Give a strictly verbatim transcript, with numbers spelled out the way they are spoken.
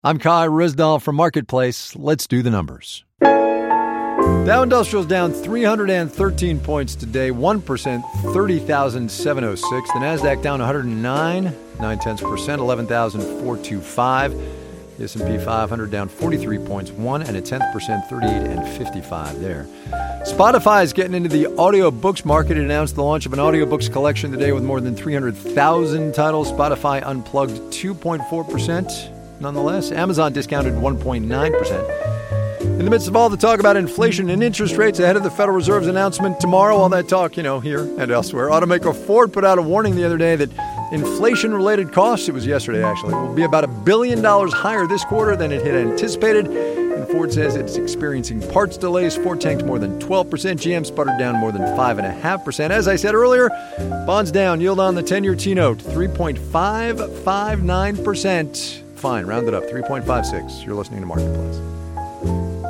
I'm Kai Rizdal from Marketplace. Let's do the numbers. Dow Industrial's down three hundred thirteen points today, one percent, thirty thousand seven hundred six. The NASDAQ down one hundred nine, nine tenths percent, eleven thousand four hundred twenty-five. The S and P five hundred down forty-three points, one and a tenth percent, thirty-eight and fifty-five there. Spotify is getting into the audiobooks market. It announced the launch of an audiobooks collection today with more than three hundred thousand titles. Spotify unplugged two point four percent. Nonetheless, Amazon discounted one point nine percent. In the midst of all the talk about inflation and interest rates ahead of the Federal Reserve's announcement tomorrow, all that talk, you know, here and elsewhere, automaker Ford put out a warning the other day that inflation-related costs, it was yesterday actually, will be about a billion dollars higher this quarter than it had anticipated. And Ford says it's experiencing parts delays. Ford tanked more than twelve percent. G M sputtered down more than five point five percent. As I said earlier, bonds down. Yield on the ten-year T-note, three point five five nine percent. Fine, round it up, three point five six. You're listening to Marketplace.